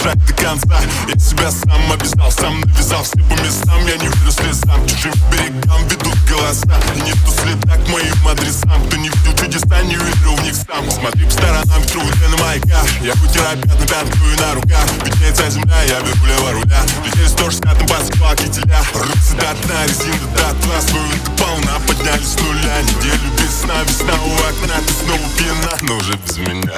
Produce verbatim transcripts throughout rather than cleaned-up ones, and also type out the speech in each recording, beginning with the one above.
держать до конца. Я себя сам обязал, сам навязал все по местам. Я не верю слезам, чужим берегам ведут голоса. И не ту следа к моим адресам. Кто не видел чудеса, не верил в них сам. Смотри по сторонам, ветру на маяках. Я вытираю пятна пятку и на руках. Виднеется земля, я беру лево руля. Летели сто шестьдесят посыпал кителя. Рубцы до дна, резина до отла. Свою ты полна, поднялись с нуля. Неделю без сна, весна у окна. Ты снова пьяна, но уже без меня.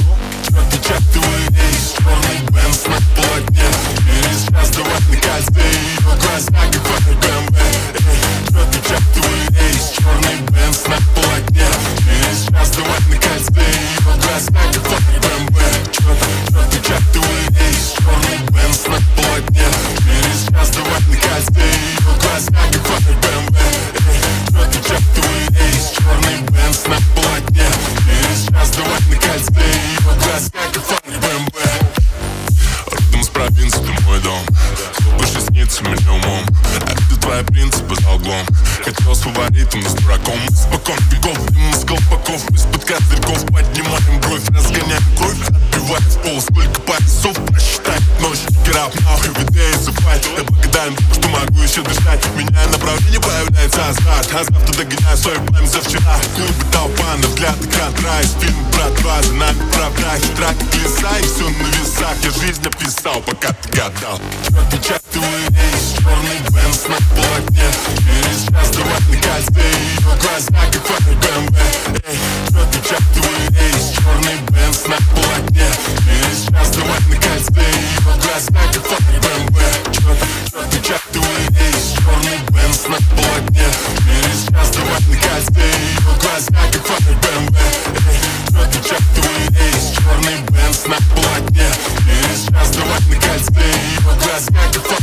Отпечатываю рейс, черный Бенц на полотне. Через час давать на кольце, ее глаза как фары бэ эм вэ. Отпечатываю рейс, черный Бенц на полотне. Через час давать на кольце, ее глаза как фары бэ эм вэ. Отпечатываю рейс, черный Бенц на полотне. Через час давать на кольце, ее глаза как фары бэ эм вэ. Отпечатываю рейс, черный Бенц на полотне. Через час давать на кольце, ее глаза как фары бэ эм вэ. Родом с провинции, ты мой дом. Выше снится меня умом. Это твои принципы за углом. Хотел с фаворитом, но с дураком. Испокон веков, дым из колпаков. Из-под козырьков поднимаем бровь. Разгоняем кровь, отбивать в пол. Сколько поясов просчитать ночь. Герап нахуй, видей зубать. Я благодарен, что могу еще дышать. Меняя направление, появляется азарт. А завтра догоняю свою память за вчера. Клубы толпа, на взгляд экран драйв. Фильм братва, за нами правда. Хитра как леса, и все на весах. Я жизнь описал, пока ты гадал. Отпечатываю рейс, черный Бенц на полотне. Через час давать на кольце, ее глаза как фары бэ эм вэ. Отпечатываю рейс, черный Бенц на полотне. Через час давать на кольце, ее глаза как фары бэ эм вэ. Отпечатываю рейс, черный Бенц на полотне. Через час давать на кольце, ее глаза как фары бэ эм вэ. Отпечатываю рейс, черный Бенц на полотне. Через час давать на кольце, ее глаза как фары бэ эм вэ.